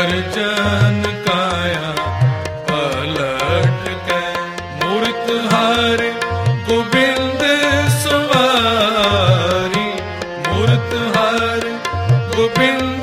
जन काया पलट के मूर्त हर गोबिंद सवारी मूर्त हर गोबिंद